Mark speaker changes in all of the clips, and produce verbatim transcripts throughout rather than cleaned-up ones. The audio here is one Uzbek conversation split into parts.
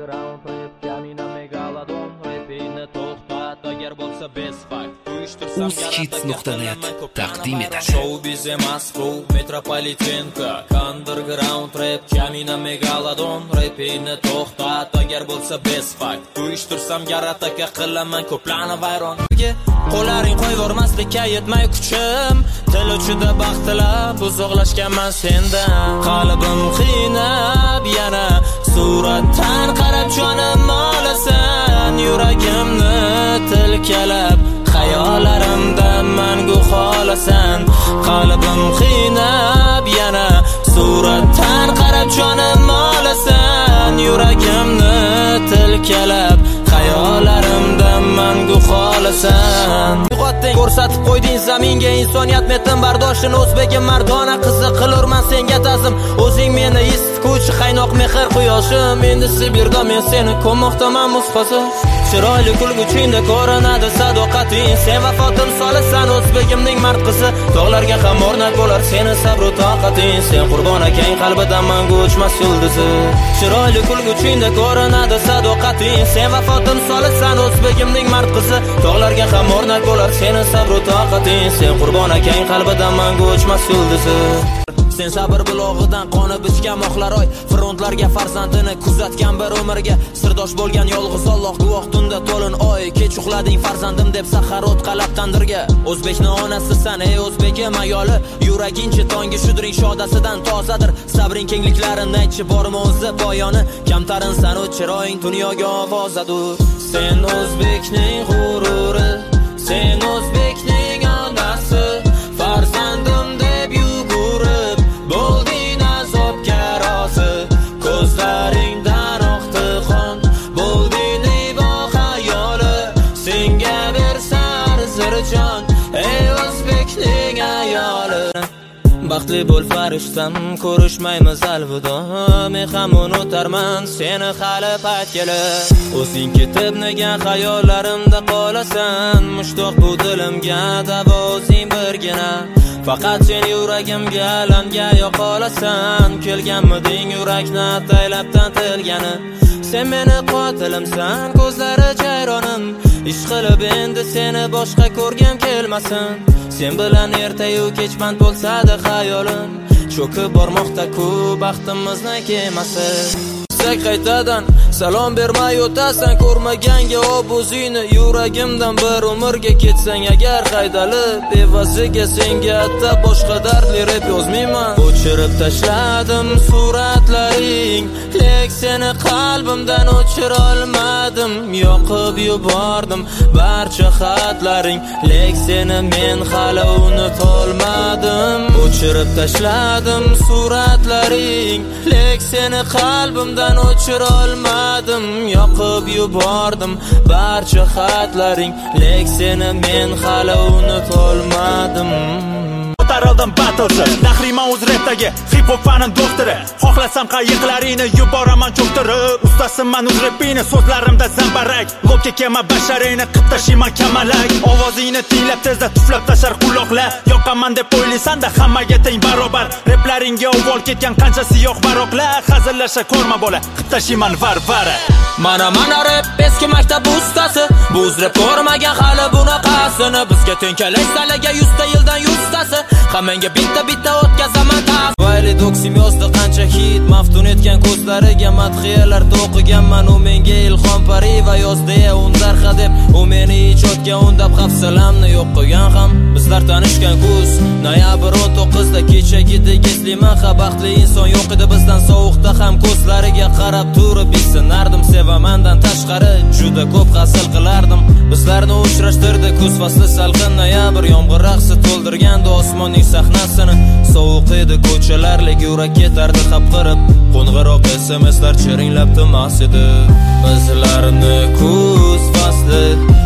Speaker 1: Underground rap kamina megalodon rapini to'xtat agar bo'lsa best fight
Speaker 2: uzhits nuqta net taqdim etadi.
Speaker 1: Show biz emas bu metropolitenka. Underground rap kamina megalodon rapini to'xtat agar bo'lsa best fight uyushtirsam garataka qilaman ko'plarni vayron. Qo'llaring qo'yvormaslikka yetmay kuchim, til uchida baxtilab uzoqlashganman sendan. Qalbim qiynab yana suratdan qarab jonim olasan, yuragimni tilkalab xayolarimda mangu xolasan. Qalbim qiynab yana suratdan qarab jonim olasan, yuragimni tilkalab xayolarimda mangu xolasan. Uyg'otding, ko'rsatib qo'yding zaminga insoniyat metin bardoshini. O'zbegim mardona qiziq qilurman senga ta'zim. O'zing meni isituvchi qaynoq mehr quyoshim. Endi Sibirda men seni ko'moqdaman musqosi. Chiroyli kulguchingda ko'rinadi sadoqating. Sen vafotim solisan o'zbegimning mard qizi. Tog'larga ham o'rnak bo'lar seni sabr va toqating. Sen qurbon akang qalbidan mangu o'chmas yuldizi. Chiroyli kulguchingda ko'rinadi sadoqating. Sen vafotim solisan o'zbegimning mard qizi. Tog'larga ham o'rnak bo'lar seni sabr va toqating. Sen qurbon akang qalbidan mangu o'chmas yuldizi. Sen sabr bulog'idan qonib ichgan moxlaroy, frontlarga farzandini kuzatgan bir umrga sirdosh bo'lgan yolg'iz Alloh guvoh. Tunda to'lin oy kech uxlading farzandim deb saharot qalab tandirga. O'zbekning onasisan ey o'zbegim ayoli, yuragingchi tongi shudring shodasidan tozadir. Sabring kengliklarini aytchi bormi o'zi poyoni, kamtarinsan u chiroying dunyoga ovozadur. Sen o'zbekning g'ururi, sen o'zbekning onasi, farzandim deb yugurib bo'lding azobga rozi. Ko'zlaringdan oqdi qon, bo'lding ibo xayoli. Senga bersar zirjon ey o'zbekning ayoli. Baxtli bo'l farishtam, ko'rishmaymiz alvido. Men ham unutarman seni hali payt kelib. O'zing ketib nega xayollarimda qolasan. Mushtoq bu dilimga davo o'zing birgina. Faqat sen yuragimga alanga yoqolasan. Kelganmiding yurakni ataylabdan tilgani. Sen meni qotilimsan, ko'zlari jayronim. Ish qilib endi seni boshqa ko'rgim kelmasin. Sen bilan ertayu kechband bo'lsa-da xayolim. Cho'kib bormoqda-ku baxtimizni kemasi. Qaytadan salom bermay o'tasan ko'rmaganga obuzingni. Yuragimdan bir umrga ketsang agar haydalib, evaziga senga atta boshqa dardli rep yozmayman. O'chirib tashladim suratlaring, lek seni qalbimdan o'chira olmadim. Yoqib yubordim barcha xatlaring, lek seni men hali unutolmadim. O'chirib tashladim suratlaring, lek seni qalbimdan o'chira olmadim. Yoqib yubordim barcha xatlaring, lek seni men hali unutolmadim.
Speaker 3: Ko'tarildim battlesiz, Nahriman o'z rapdagi hip hop fanim doktori. Xohlasam qayiqlaringni yuboraman cho'ktirib. Ustasiman o'z rapini, so'zlarimda zambarak. Lobga kema basharingni qittashiman kamalak. Ovozingni tinglab tezda tuflab tashar quloqlar. Yoqaman deb o'ylaysan-da hammaga teng barobar. Raplaringga ovol ketgan qancha siyoh baroqlar. Hazillasha ko'rma bola, qittashiman varvara.
Speaker 1: Mana mana rap eski maktab ustasi. Buz rap ko'rmagan hali bunaqasini. Bizga teng kelaysalaga yuzta yildan yuztasi. Hammanga bitta bitta o'tkazaman taf. Vayli doksim yozdi qancha hit, maftun etgan ko'zlariga madhiyalar to'qiganman. U menga ilhom pariva yozdi undarxa deb. U meni ijodga undab hafsalamni yo'q qo'ygan ham. Bizlar tanishgan kuz noyabr o'n to'qqizda kechagidek eslayman. Baxtli inson yo'q edi bizdan sovuqda ham. Ko'zlariga qarab turib isinardim. Sevamandan tashqari juda ko'p hasil qilardim. Bizlarni uchrashtirdi kuz fasli salqin noyabr. Yomg'ir raqsi to'ldirgandi osmonning sahnasini. Sovuq edi ko'chalar, lek yurak ketardi xapqirib. Qo'ng'iroq S M Slar chiringlab timas edi. Bizlarni kuz fasli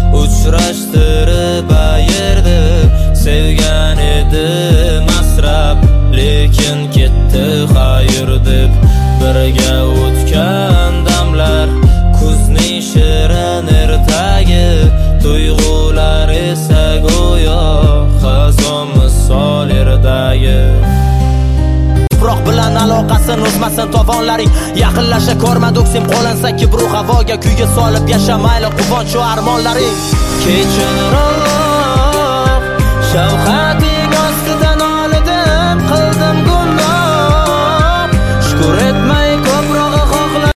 Speaker 1: uchrashtirib ayirdi. Sevgan edi masrab, lekin ketdi xayr deb. Birga o'tgan damlar, kuzning shirin ertagi. Tuyg'ular esa go'yo xazon misol erdagi. Tuproq bilan aloqasi o'smasin o'smasin tovonlaring. Yaqinlasha ko'rma do'ksim qo'lansa kibru havoga, kuyga solib yasha mayli quvonch va armonlaring. Kechirroq shafqat